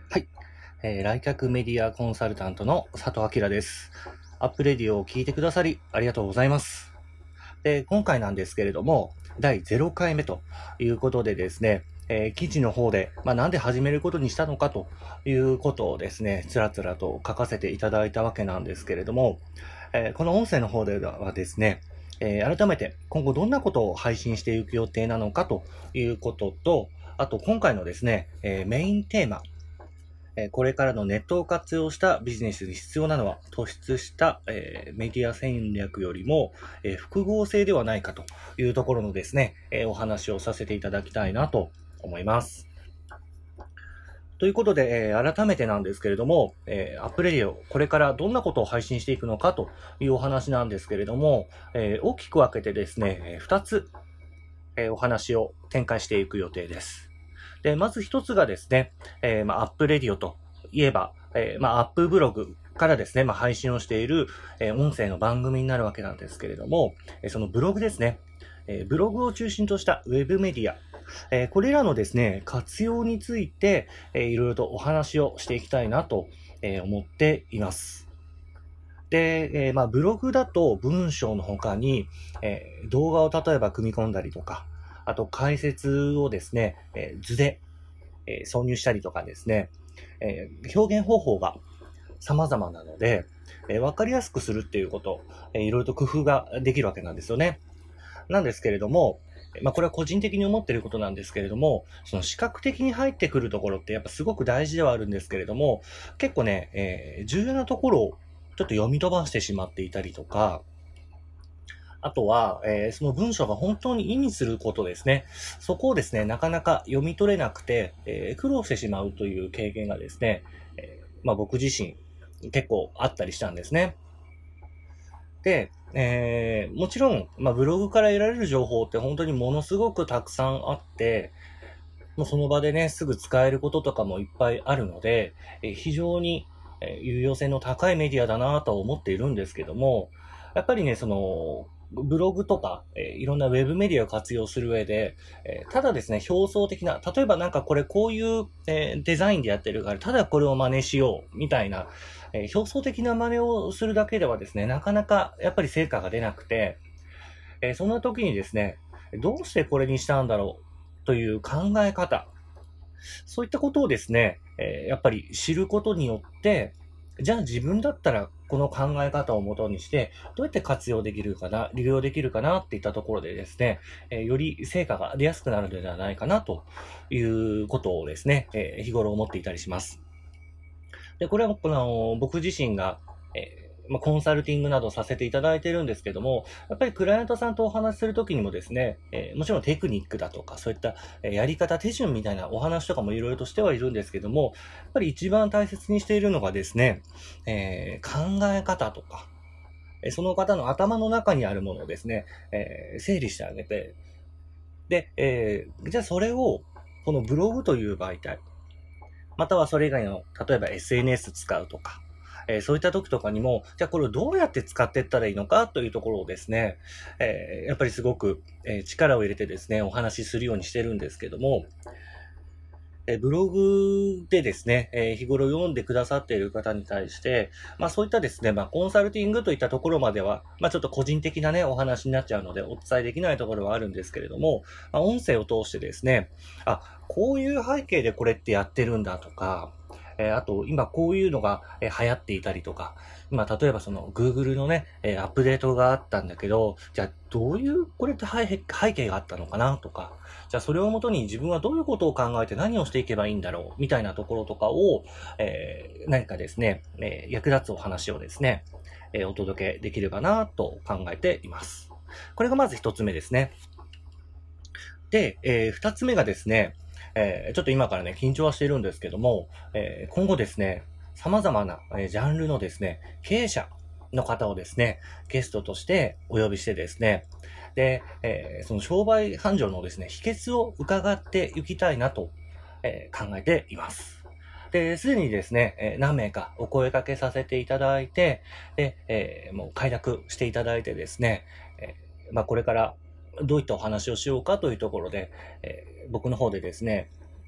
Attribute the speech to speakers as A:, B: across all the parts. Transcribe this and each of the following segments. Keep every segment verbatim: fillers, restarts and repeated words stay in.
A: はい。えー来客メディアコンサルタントの佐藤明です。アップレディオを聞いてくださりありがとうございます。で、今回なんですけれども、だいゼロかいめということでですね、えー記事の方で、まあ、なんで始めることにしたのかということをですね、つらつらと書かせていただいたわけなんですけれども、えーこの音声の方ではですね、えー改めて今後どんなことを配信していく予定なのかということと、あと今回のですね、えーメインテーマ、えーこれからのネットを活用したビジネスに必要なのは突出した、えーメディア戦略よりも、えー複合性ではないかというところのですね、えーお話をさせていただきたいなと思います。ということで、えー改めてなんですけれども、えーアップレディオ、これからどんなことを配信していくのかというお話なんですけれども、えー大きく分けてですね、えーふたつ、えーお話を展開していく予定です。で、まず一つがですね、えーまあ、アップレディオといえば、えーまあ、アップブログからですね、まあ、配信をしている、えー音声の番組になるわけなんですけれども、えーそのブログですね、えーブログを中心としたウェブメディア、えーこれらのですね、活用について、えーいろいろとお話をしていきたいなと、えー思っています。で、えーまあ、ブログだと文章の他に、えー動画を例えば組み込んだりとか、あと解説をですね、えー図で、えー挿入したりとかですね、えー表現方法が様々なので、えーわかりやすくするっていうこと、えーいろいろと工夫ができるわけなんですよね。なんですけれども、まあこれは個人的に思っていることなんですけれども、その視覚的に入ってくるところってやっぱすごく大事ではあるんですけれども、結構ね、えー重要なところをちょっと読み飛ばしてしまっていたりとか、あとは、えーその文章が本当に意味することですね。そこをですね、なかなか読み取れなくて、えー苦労してしまうという経験がですね、えーまあ僕自身結構あったりしたんですね。で、えーもちろん、まあブログから得られる情報って本当にものすごくたくさんあって、もうその場でね、すぐ使えることとかもいっぱいあるので、えー非常にえー有用性の高いメディアだなとは思っているんですけども、やっぱりね、その、ブログとか、えーいろんなウェブメディアを活用する上で、えーただですね、表層的な、例えばなんかこれこういう、えーデザインでやってるから、ただこれを真似しよう、みたいな、えー表層的な真似をするだけではですね、なかなかやっぱり成果が出なくて、えーそんな時にですね、どうしてこれにしたんだろうという考え方、そういったことをですね、えーやっぱり知ることによって、じゃあ自分だったらこの考え方をもとにして、どうやって活用できるかな、利用できるかなっていったところでですね、えーより成果が出やすくなるのではないかなということをですね、えー日頃思っていたりします。で、これはこの僕自身が、えーまあ、コンサルティングなどさせていただいているんですけども、やっぱりクライアントさんとお話しするときにもですね、えーもちろんテクニックだとか、そういったえーやり方、手順みたいなお話とかもいろいろとしてはいるんですけども、やっぱり一番大切にしているのがですね、えー考え方とか、えーその方の頭の中にあるものをですね、えー整理してあげて、で、えーじゃあそれを、このブログという媒体、またはそれ以外の、例えば エスエヌエス 使うとか、えーそういった時とかにも、じゃあこれをどうやって使っていったらいいのかというところをですね、えーやっぱりすごく、えー力を入れてですね、お話しするようにしてるんですけども、えーブログでですね、えー日頃読んでくださっている方に対して、まあそういったですね、まあコンサルティングといったところまでは、まあちょっと個人的なね、お話になっちゃうのでお伝えできないところはあるんですけれども、まあ音声を通してですね、あ、こういう背景でこれってやってるんだとか、えーあと、今こういうのが、えー流行っていたりとか、今、例えばその Google のね、えーアップデートがあったんだけど、じゃあどういうこれって背背景があったのかなとか、じゃあそれをもとに自分はどういうことを考えて何をしていけばいいんだろうみたいなところとかを、えー何かですね、えー役立つお話をですね、えーお届けできればなと考えています。これがまず一つ目ですね。で、えー二つ目がですね、えーちょっと今からね、緊張はしているんですけども、えー今後ですね、様々な、えージャンルのですね、経営者の方をですね、ゲストとしてお呼びしてですね、で、えーその商売繁盛のですね、秘訣を伺っていきたいなと、えー考えています。で、すでにですね、えー何名かお声掛けさせていただいて、で、えーもう快諾していただいてですね、えーまあこれからどういったお話をしようかというところで、えー僕の方でですね、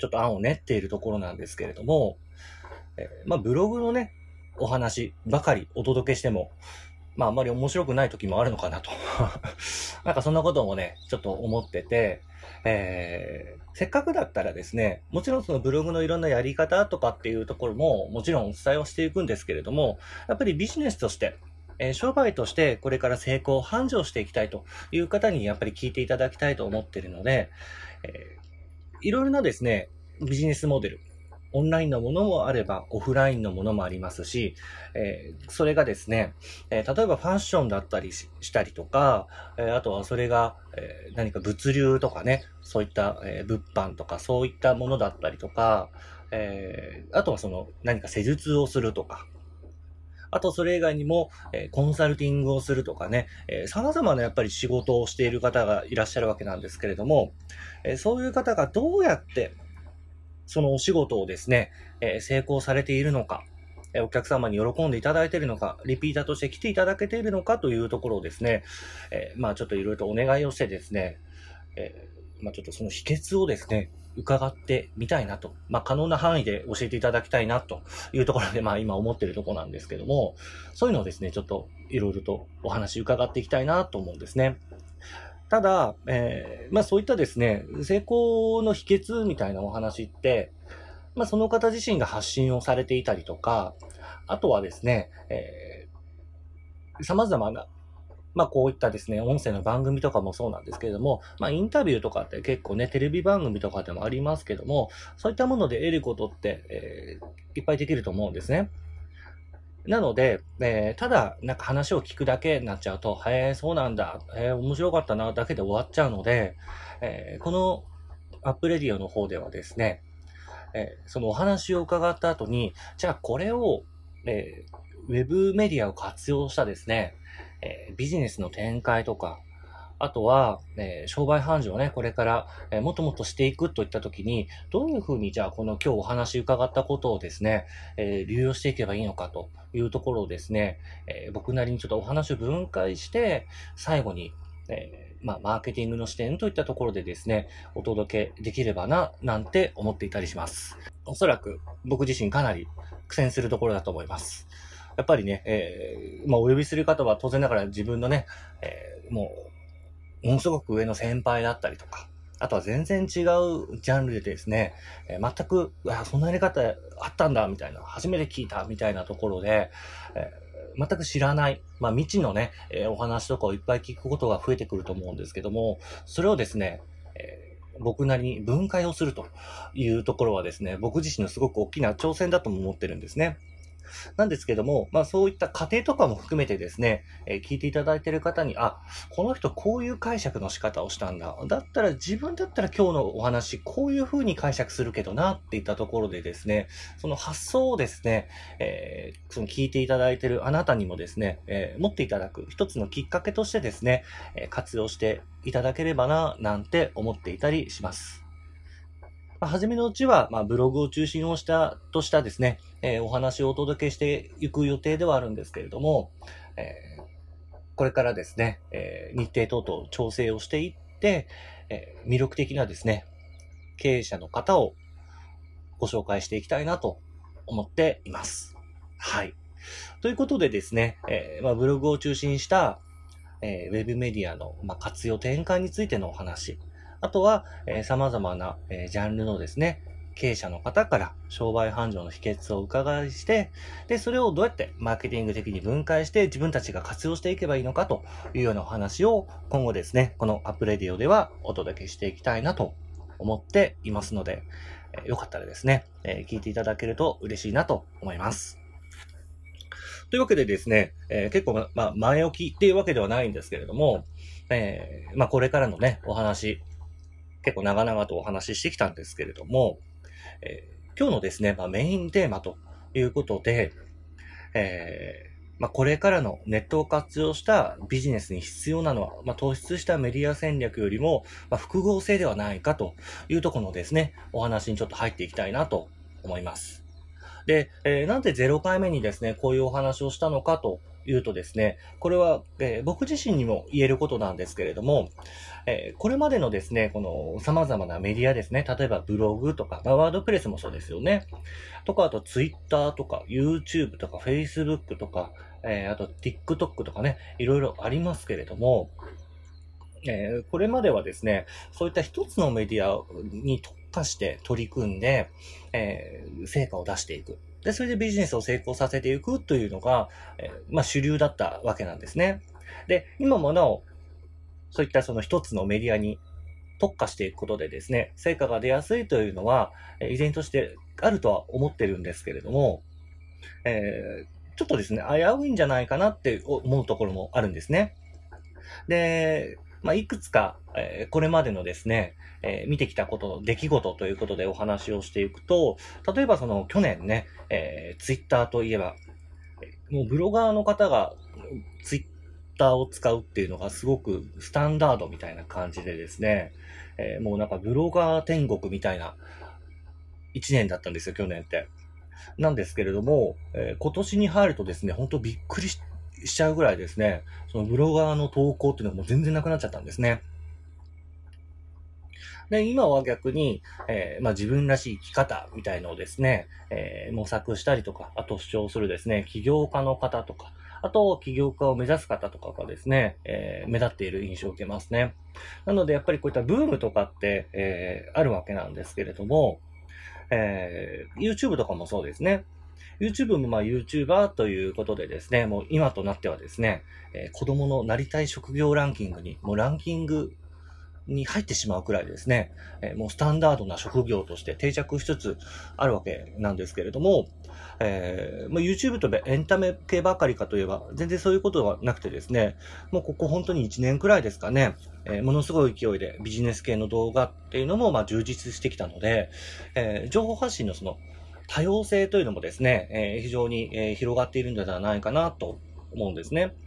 A: ちょっと案を練っているところなんですけれども、えー、まあ、ブログのね、お話ばかりお届けしても、まあ、あんまり面白くない時もあるのかなと。なんかそんなこともね、ちょっと思ってて、えー、せっかくだったらですね、もちろんそのブログのいろんなやり方とかっていうところも、もちろんお伝えをしていくんですけれども、やっぱりビジネスとして、えー、商売としてこれから成功繁盛していきたいという方にやっぱり聞いていただきたいと思っているので、えー、いろいろなですね、ビジネスモデル、オンラインのものもあれば、オフラインのものもありますし、えー、それがですね、えー、例えばファッションだったり し, したりとか、えー、あとはそれが、えー、何か物流とかね、そういった、えー、物販とかそういったものだったりとか、えー、あとはその何か施術をするとか、あとそれ以外にも、えー、コンサルティングをするとかね、えー、様々なやっぱり仕事をしている方がいらっしゃるわけなんですけれども、えー、そういう方がどうやってそのお仕事をですね、えー、成功されているのか、えー、お客様に喜んでいただいているのか、リピーターとして来ていただけているのかというところをですね、えー、まあちょっといろいろとお願いをしてですね、えー、まあちょっとその秘訣をですね、伺ってみたいなと、まあ可能な範囲で教えていただきたいなというところで、まあ今思っているところなんですけども、そういうのをですね、ちょっといろいろとお話伺っていきたいなと思うんですね。ただ、えー、まあそういったですね、成功の秘訣みたいなお話って、まあその方自身が発信をされていたりとか、あとはですね、えー、様々な、まあこういったですね、音声の番組とかもそうなんですけれども、まあインタビューとかって結構ね、テレビ番組とかでもありますけども、そういったもので得ることって、えー、いっぱいできると思うんですね。なので、えー、ただ、なんか話を聞くだけになっちゃうと、へえ、そうなんだ、へえ、面白かったな、だけで終わっちゃうので、えー、このアップレディオの方ではですね、えー、そのお話を伺った後に、じゃあこれを、えー、ウェブメディアを活用したですね、えー、ビジネスの展開とか、あとは、えー、商売繁盛をね、これから、えー、もっともっとしていくといったときに、どういうふうにじゃあこの今日お話伺ったことをですね、えー、流用していけばいいのかというところをですね、えー、僕なりにちょっとお話を分解して、最後に、えー、まあ、マーケティングの視点といったところでですね、お届けできればな、なんて思っていたりします。おそらく僕自身かなり苦戦するところだと思います。やっぱりね、えー、まあ、お呼びする方は当然ながら自分のね、えー、もう、ものすごく上の先輩だったりとか、あとは全然違うジャンルでですね、えー、全く、あ、そんなやり方あったんだ、みたいな、初めて聞いた、みたいなところで、えー、全く知らない、まあ未知のね、えー、お話とかをいっぱい聞くことが増えてくると思うんですけども、それをですね、えー、僕なりに分解をするというところはですね、僕自身のすごく大きな挑戦だとも思ってるんですね。なんですけども、まあそういった過程とかも含めてですね、えー、聞いていただいている方に、あ、この人こういう解釈の仕方をしたんだ。だったら自分だったら今日のお話、こういう風に解釈するけどなっていったところでですね、その発想をですね、えー、その聞いていただいているあなたにもですね、えー、持っていただく一つのきっかけとしてですね、えー、活用していただければな、なんて思っていたりします。まあ、初めのうちは、まあ、ブログを中心をしたとしたですね、えー、お話をお届けしていく予定ではあるんですけれども、えー、これからですね、えー、日程等々調整をしていって、えー、魅力的なですね、経営者の方をご紹介していきたいなと思っています。はい。ということでですね、えーまあ、ブログを中心した、えー、ウェブメディアの、まあ、活用転換についてのお話、あとは、えー、様々な、えー、ジャンルのですね、経営者の方から商売繁盛の秘訣をお伺いして、で、それをどうやってマーケティング的に分解して自分たちが活用していけばいいのかというようなお話を今後ですね、このアップレディオではお届けしていきたいなと思っていますので、えー、よかったらですね、えー、聞いていただけると嬉しいなと思います。というわけでですね、えー、結構、まあ、前置きっていうわけではないんですけれども、えー、まあ、これからのね、お話、結構長々とお話ししてきたんですけれども、えー、今日のですね、まあ、メインテーマということで、えーまあ、これからのネットを活用したビジネスに必要なのは、まあ、突出したメディア戦略よりも、まあ、複合性ではないかというところのですね、お話にちょっと入っていきたいなと思います。で、えー、なんでゼロかいめにですね、こういうお話をしたのかというとですね、これは、えー僕自身にも言えることなんですけれども、えーこれまでのですね、この様々なメディアですね、例えばブログとか、まあワードプレスもそうですよね。とか、あとツイッターとか、YouTube とか、Facebook とか、えーあと TikTok とかね、いろいろありますけれども、えーこれまではですね、そういった一つのメディアに特化して取り組んで、えー成果を出していく。で、それでビジネスを成功させていくというのが、えーまあ主流だったわけなんですね。で、今もなお、そういったその一つのメディアに特化していくことでですね、成果が出やすいというのは、えー依然としてあるとは思ってるんですけれども、えーちょっとですね、危ういんじゃないかなって思うところもあるんですね。で、まあ、いくつか、えーこれまでのですね、えー見てきたこと、出来事ということでお話をしていくと、例えばその去年ね、えー、ツイッターといえば、もうブロガーの方がツイッターを使うっていうのがすごくスタンダードみたいな感じでですね、えーもうなんかブロガー天国みたいな一年だったんですよ、去年って。なんですけれども、えー今年に入るとですね、本当びっくりししちゃうぐらいですね、そのブロガーの投稿っていうのがもう全然なくなっちゃったんですね。で、今は逆に、えーまあ、自分らしい生き方みたいのをですね、えー模索したりとか、あと主張するですね、起業家の方とか、あと起業家を目指す方とかがですね、えー目立っている印象を受けますね。なのでやっぱりこういったブームとかって、えーあるわけなんですけれども、えー YouTube とかもそうですね。YouTube もまあ YouTuber ということでですね、もう今となってはですね、えー子供のなりたい職業ランキングに、もうランキングに入ってしまうくらいですね、えーもうスタンダードな職業として定着しつつあるわけなんですけれども、えーまあ、YouTube とエンタメ系ばかりかといえば、全然そういうことはなくてですね、もうここ本当にいちねんくらいですかね、えーものすごい勢いでビジネス系の動画っていうのもまあ充実してきたので、えー情報発信のその多様性というのもですね、えー非常に、えー広がっているのではないかなと思うんですね。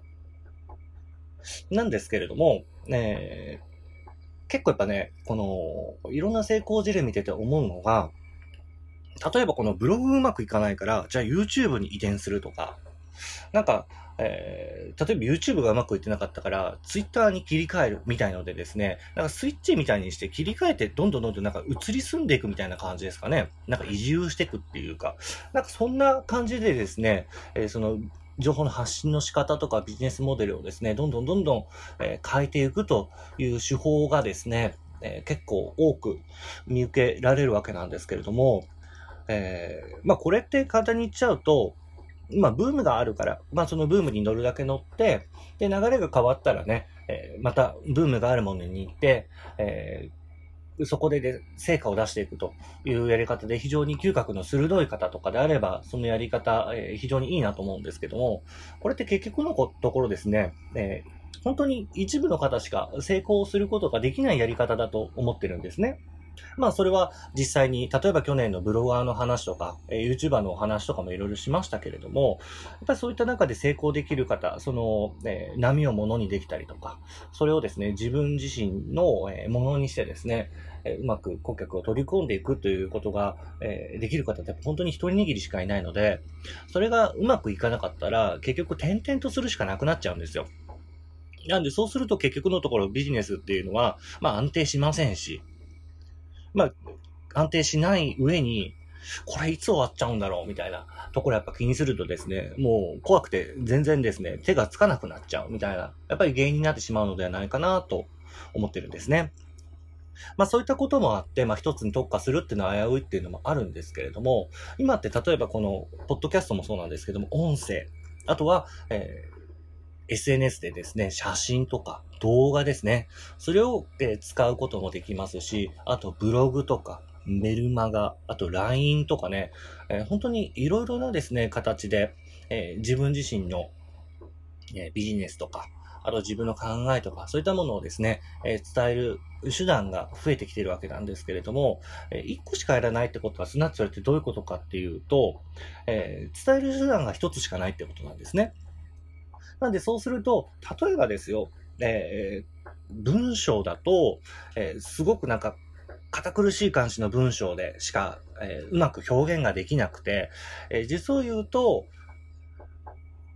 A: なんですけれども、えー結構やっぱね、この、いろんな成功事例見てて思うのが、例えばこのブログうまくいかないから、じゃあ YouTube に移転するとか、なんか、えー、例えば YouTube がうまくいってなかったから、Twitter に切り替えるみたいのでですね、なんかスイッチみたいにして切り替えてどんどんどんどんなんか移り住んでいくみたいな感じですかね。なんか移住していくっていうか、なんかそんな感じでですね、えーその、情報の発信の仕方とかビジネスモデルをですね、どんどんどんどん、えー変えていくという手法がですね、えー結構多く見受けられるわけなんですけれども、えーまあこれって簡単に言っちゃうと、まあ、ブームがあるから、まあ、そのブームに乗るだけ乗って、で、流れが変わったらね、えーまた、ブームがあるものに行って、えーそこでで成果を出していくというやり方で非常に嗅覚の鋭い方とかであれば、そのやり方、えー非常にいいなと思うんですけども、これって結局のところですね、えー本当に一部の方しか成功することができないやり方だと思ってるんですね。まあそれは実際に、例えば去年のブロガーの話とか、えー YouTuber のお話とかもいろいろしましたけれども、やっぱりそういった中で成功できる方、その、えー波をものにできたりとか、それをですね、自分自身の、えーものにしてですね、えーうまく顧客を取り込んでいくということが、えーできる方って本当に一人握りしかいないので、それがうまくいかなかったら、結局転々とするしかなくなっちゃうんですよ。なんでそうすると結局のところビジネスっていうのは、まあ安定しませんし、まあ安定しない上に、これいつ終わっちゃうんだろうみたいなところやっぱ気にするとですね、もう怖くて全然ですね、手がつかなくなっちゃうみたいな、やっぱり原因になってしまうのではないかなと思ってるんですね。まあそういったこともあって、まあ一つに特化するっていうのは危ういっていうのもあるんですけれども、今って例えばこの、ポッドキャストもそうなんですけども、音声、あとは、えー エスエヌエス でですね、写真とか動画ですね。それを、えー使うこともできますし、あとブログとか、メルマガ、あと ライン とかね、えー本当にいろいろなですね、形で、えー自分自身の、えービジネスとか、あと自分の考えとか、そういったものをですね、えー伝える手段が増えてきているわけなんですけれども、えー一個しかやらないってことは、すなわちそれってどういうことかっていうと、えー伝える手段が一つしかないってことなんですね。なんでそうすると、例えばですよ、えー文章だと、えーすごくなんか、堅苦しい感じの文章でしか、えーうまく表現ができなくて、えー実を言うと、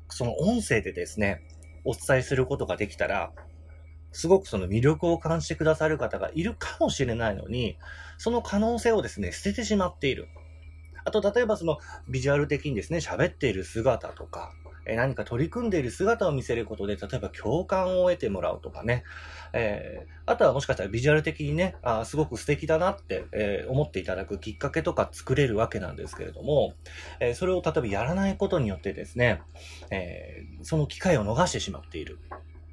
A: その音声でですね、お伝えすることができたら、すごくその魅力を感じてくださる方がいるかもしれないのに、その可能性をですね、捨ててしまっている。あと、例えばそのビジュアル的にですね、喋っている姿とか、えー何か取り組んでいる姿を見せることで、例えば共感を得てもらうとかね。えーあとはもしかしたらビジュアル的にね、あーすごく素敵だなって、えー思っていただくきっかけとか作れるわけなんですけれども、えーそれを例えばやらないことによってですね、えーその機会を逃してしまっている。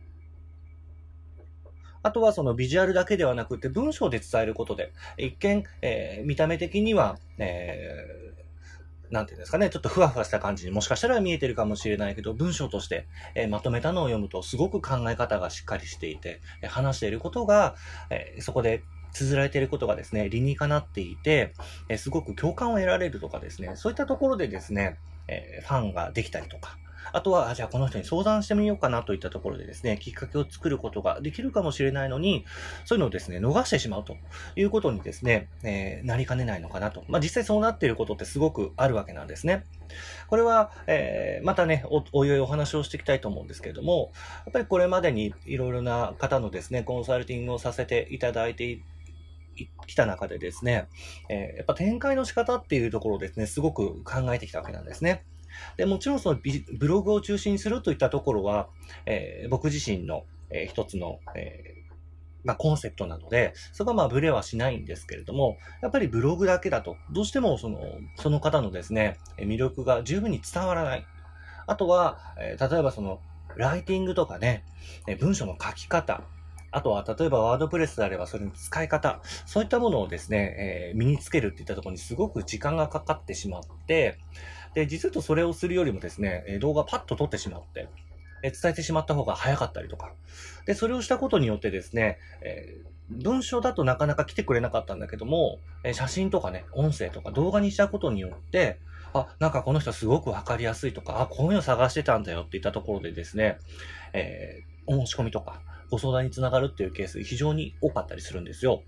A: あとはそのビジュアルだけではなくて文章で伝えることで、一見、えー見た目的には、えーなんていうんですかね、ちょっとふわふわした感じにもしかしたら見えてるかもしれないけど、文章として、えーまとめたのを読むとすごく考え方がしっかりしていて、えー話していることが、えーそこで綴られていることがですね、理にかなっていて、えーすごく共感を得られるとかですね、そういったところでですね、えーファンができたりとか、あとは、あじゃあこの人に相談してみようかなといったところでですね、きっかけを作ることができるかもしれないのに、そういうのをですね、逃してしまうということにですね、えーなりかねないのかなと。まあ、実際そうなっていることってすごくあるわけなんですね。これは、えーまたね、お、おいおいお話をしていきたいと思うんですけれども、やっぱりこれまでにいろいろな方のですね、コンサルティングをさせていただいていきた中でですね、えーやっぱ展開の仕方っていうところをですね、すごく考えてきたわけなんですね。で、もちろんそのビブログを中心にするといったところは、えー僕自身の、えー一つの、えーまあ、コンセプトなので、そこはまあブレはしないんですけれども、やっぱりブログだけだと、どうしてもその、その方のですね、えー魅力が十分に伝わらない。あとは、えー例えばその、ライティングとかね、えー文章の書き方、あとは、例えばワードプレスであればそれの使い方、そういったものをですね、えー身につけるっていったところにすごく時間がかかってしまって、で、実はとそれをするよりもですね、えー動画パッと撮ってしまって、えー伝えてしまった方が早かったりとか。で、それをしたことによってですね、えー文章だとなかなか来てくれなかったんだけども、えー写真とかね、音声とか動画にしたことによって、あ、なんかこの人すごくわかりやすいとか、あ、こういうの探してたんだよっていったところでですね、えーお申し込みとか、ご相談につながるっていうケース非常に多かったりするんですよ。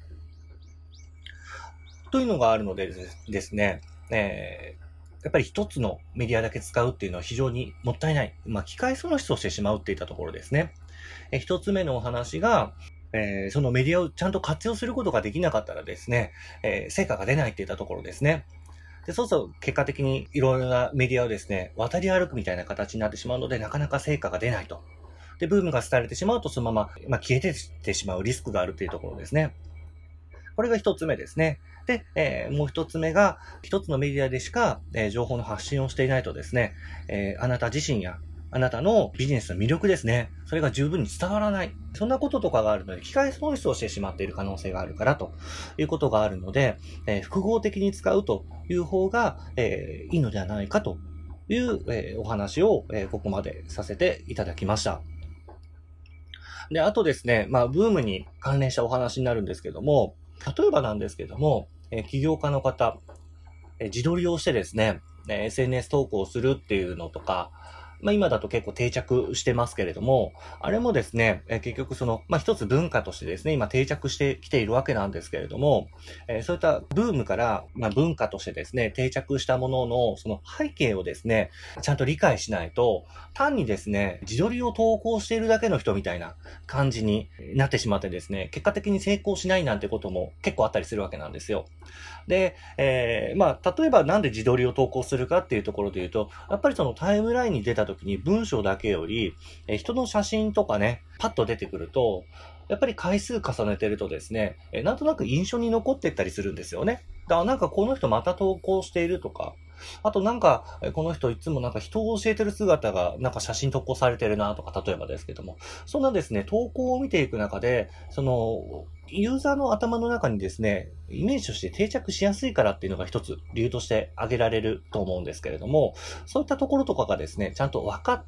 A: というのがあるのでですですね、えーやっぱり一つのメディアだけ使うっていうのは非常にもったいない。まあ、機械損失をしてしまうっていったところですね。えー一つ目のお話が、えーそのメディアをちゃんと活用することができなかったらですね、えー成果が出ないっていったところですね。で、そうすると結果的にいろいろなメディアをですね、渡り歩くみたいな形になってしまうので、なかなか成果が出ないと。で、ブームが廃れてしまうと、そのまま、まあ、消えてってしまうリスクがあるというところですね。これが一つ目ですね。で、えーもう一つ目が、一つのメディアでしか、えー情報の発信をしていないとですね、えーあなた自身や、あなたのビジネスの魅力ですね。それが十分に伝わらない。そんなこととかがあるので、機械損失をしてしまっている可能性があるからということがあるので、えー複合的に使うという方が、えーいいのではないかという、えーお話を、えーここまでさせていただきました。で、あとですね、まあ、ブームに関連したお話になるんですけども、例えばなんですけども、えー起業家の方、えー自撮りをしてですね、えーエスエヌエス 投稿するっていうのとか、まあ今だと結構定着してますけれども、あれもですね、えー結局その、まあ一つ文化としてですね、今定着してきているわけなんですけれども、えーそういったブームから、まあ文化としてですね、定着したものの、その背景をですね、ちゃんと理解しないと、単にですね、自撮りを投稿しているだけの人みたいな感じになってしまってですね、結果的に成功しないなんてことも結構あったりするわけなんですよ。で、えーまあ、例えばなんで自撮りを投稿するかっていうところで言うと、やっぱりそのタイムラインに出た時に文章だけより、えー人の写真とかね、パッと出てくると、やっぱり回数重ねてるとですね、えーなんとなく印象に残ってったりするんですよね。だからなんかこの人また投稿しているとか、あとなんか、えーこの人いつもなんか人を教えてる姿がなんか写真投稿されてるなとか、例えばですけども、そんなですね、投稿を見ていく中で、その、ユーザーの頭の中にですね、イメージとして定着しやすいからっていうのが一つ理由として挙げられると思うんですけれども、そういったところとかがですね、ちゃんと分かって、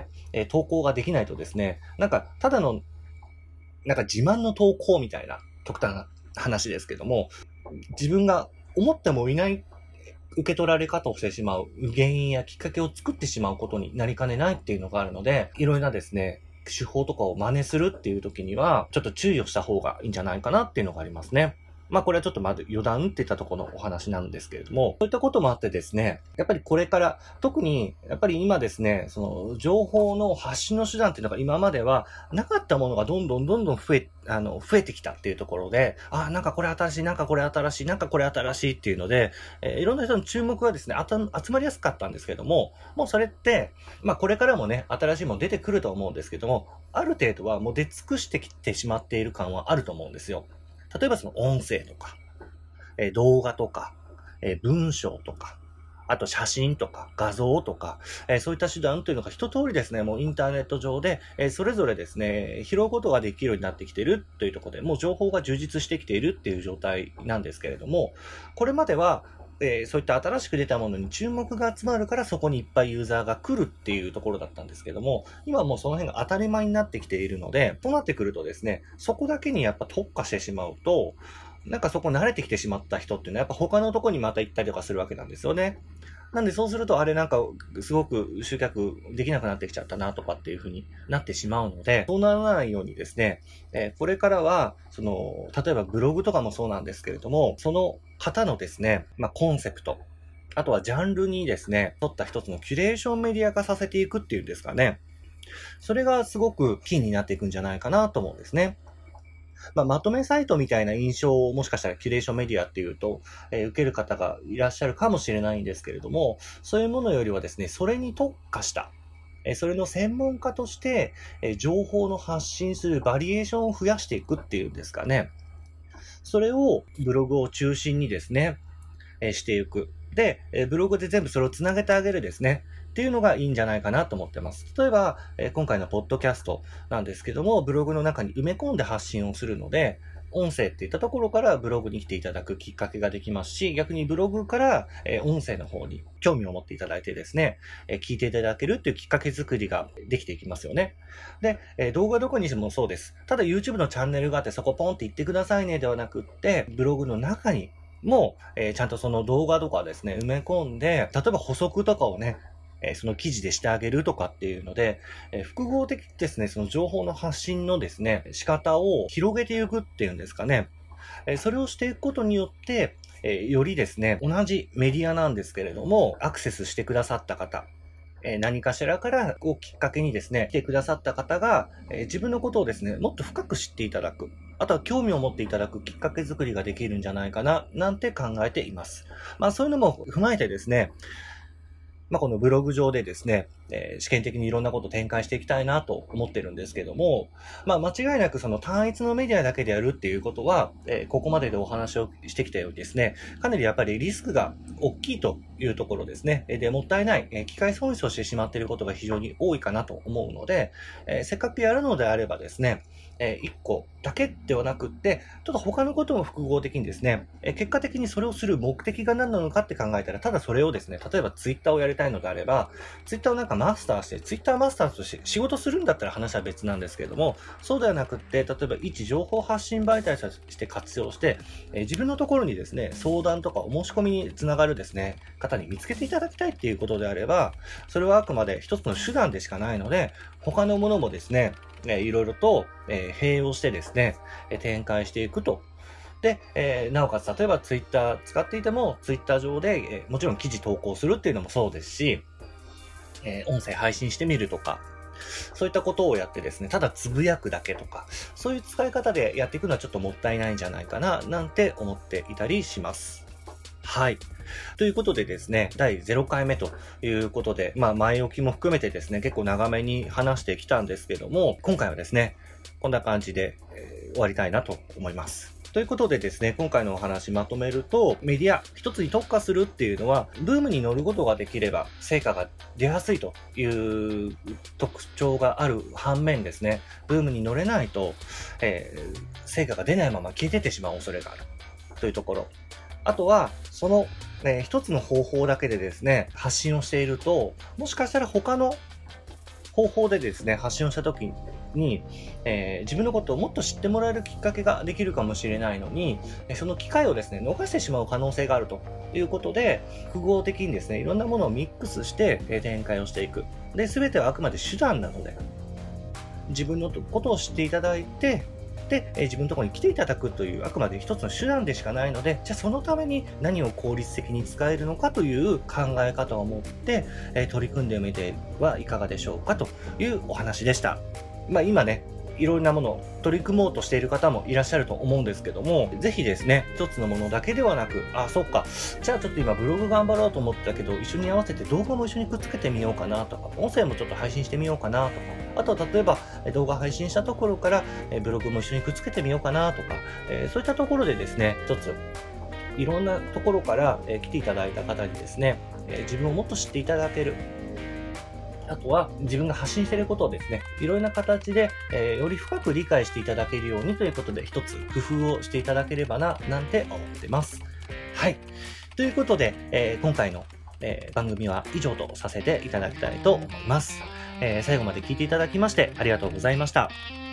A: えー投稿ができないとですね、なんか、ただの、なんか自慢の投稿みたいな、極端な話ですけども、自分が思ってもいない受け取られ方をしてしまう原因やきっかけを作ってしまうことになりかねないっていうのがあるので、いろいろなですね、手法とかを真似するっていう時には、ちょっと注意をした方がいいんじゃないかなっていうのがありますね。 まあこれはちょっとまだ余談っていったところのお話なんですけれども、そういったこともあってですね、やっぱりこれから、特にやっぱり今ですね、その情報の発信の手段っていうのが今まではなかったものがどんどんどんどん増え、あの、増えてきたっていうところで、あ、なんかこれ新しい、なんかこれ新しい、なんかこれ新しいっていうので、えーいろんな人の注目がですね、あた集まりやすかったんですけども、もうそれって、まあこれからもね、新しいもの出てくると思うんですけども、ある程度はもう出尽くしてきてしまっている感はあると思うんですよ。例えばその音声とか、えー動画とか、えー文章とか、あと写真とか画像とか、えーそういった手段というのが一通りですね、もうインターネット上で、えーそれぞれですね、拾うことができるようになってきているというところで、もう情報が充実してきているっていう状態なんですけれども、これまでは、えーそういった新しく出たものに注目が集まるからそこにいっぱいユーザーが来るっていうところだったんですけども、今はもうその辺が当たり前になってきているので、そうなってくるとですね、そこだけにやっぱ特化してしまうと、なんかそこ慣れてきてしまった人っていうのはやっぱ他のとこにまた行ったりとかするわけなんですよね。なんでそうするとあれなんかすごく集客できなくなってきちゃったなとかっていう風になってしまうので、そうならないようにですね、えーこれからは、その、例えばブログとかもそうなんですけれども、その方のですね、まあコンセプト、あとはジャンルにですね、取った一つのキュレーションメディア化させていくっていうんですかね。それがすごくキーになっていくんじゃないかなと思うんですね。まあ、まとめサイトみたいな印象をもしかしたらキュレーションメディアっていうと、えー受ける方がいらっしゃるかもしれないんですけれども、そういうものよりはですね、それに特化した、えーそれの専門家として、えー情報の発信するバリエーションを増やしていくっていうんですかね。それをブログを中心にですね、えーしていく。で、えーブログで全部それをつなげてあげるですね。っていうのがいいんじゃないかなと思ってます。例えば、えー今回のポッドキャストなんですけども、ブログの中に埋め込んで発信をするので、音声っていったところからブログに来ていただくきっかけができますし、逆にブログから、えー音声の方に興味を持っていただいてですね、えー聞いていただけるっていうきっかけ作りができていきますよね。で、えー動画どこにしてもそうです。ただ YouTube のチャンネルがあってそこポンって言ってくださいねではなくって、ブログの中にも、えーちゃんとその動画とかですね、埋め込んで、例えば補足とかをね、えーその記事でしてあげるとかっていうので、えー複合的にですね、その情報の発信のですね、仕方を広げていくっていうんですかね。えーそれをしていくことによって、えーよりですね、同じメディアなんですけれども、アクセスしてくださった方、えー何かしらからをきっかけにですね、来てくださった方が、えー自分のことをですね、もっと深く知っていただく。あとは興味を持っていただくきっかけ作りができるんじゃないかな、なんて考えています。まあそういうのも踏まえてですね、まあこのブログ上でですね、えー試験的にいろんなことを展開していきたいなと思ってるんですけども、まあ間違いなくその単一のメディアだけでやるっていうことは、えーここまででお話をしてきたようにですね、かなりやっぱりリスクが大きいというところですね。えーで、もったいない、えー機械損失をしてしまっていることが非常に多いかなと思うので、えーせっかくやるのであればですね、えー、いっこだけではなくって、ちょっと他のことも複合的にですね、えー結果的にそれをする目的が何なのかって考えたら、ただそれをですね、例えばツイッターをやりたいのであれば、ツイッターをなんかマスターして、ツイッターマスターとして仕事するんだったら話は別なんですけれども、そうではなくって、例えば一情報発信媒体として活用して、えー自分のところにですね、相談とかお申し込みにつながるですね、方に見つけていただきたいっていうことであれば、それはあくまで一つの手段でしかないので、他のものもですね、えーいろいろと、えー併用してですね、えー展開していくと。で、えーなおかつ例えばツイッター使っていても、ツイッター上で、えーもちろん記事投稿するっていうのもそうですし、えー音声配信してみるとか、そういったことをやってですね、ただつぶやくだけとか、そういう使い方でやっていくのはちょっともったいないんじゃないかな、なんて思っていたりします。はい。ということでですね、だいゼロかいめということで、まあ前置きも含めてですね、結構長めに話してきたんですけども、今回はですね、こんな感じで、えー終わりたいなと思います。ということでですね、今回のお話まとめると、メディア一つに特化するっていうのは、ブームに乗ることができれば、成果が出やすいという特徴がある反面ですね、ブームに乗れないと、えー成果が出ないまま消えてってしまう恐れがあるというところ。あとは、その、えー一つの方法だけでですね、発信をしていると、もしかしたら他の方法でですね、発信をしたときに、えー自分のことをもっと知ってもらえるきっかけができるかもしれないのに、えーその機会をですね、逃してしまう可能性があるということで、複合的にですね、いろんなものをミックスして、えー展開をしていく。で、すべてはあくまで手段なので、自分のことを知っていただいて、 で、えー自分のところに来ていただくという、あくまで一つの手段でしかないので、じゃあそのために何を効率的に使えるのかという考え方を持って、えー取り組んでみてはいかがでしょうかというお話でした。まあ今ね、いろんなものを取り組もうとしている方もいらっしゃると思うんですけども、ぜひですね、一つのものだけではなく、あ、そっか、じゃあちょっと今ブログ頑張ろうと思ってたけど、一緒に合わせて動画も一緒にくっつけてみようかなとか、音声もちょっと配信してみようかなとか、あとは例えばえ動画配信したところからえブログも一緒にくっつけてみようかなとか、えーそういったところでですね、一ついろんなところからえ来ていただいた方にですね、えー自分をもっと知っていただける。あとは自分が発信していることをですね、いろんな形で、えーより深く理解していただけるようにということで、一つ工夫をしていただければな、なんて思ってます。はい。ということで、えー今回の、えー番組は以上とさせていただきたいと思います。えー最後まで聞いていただきましてありがとうございました。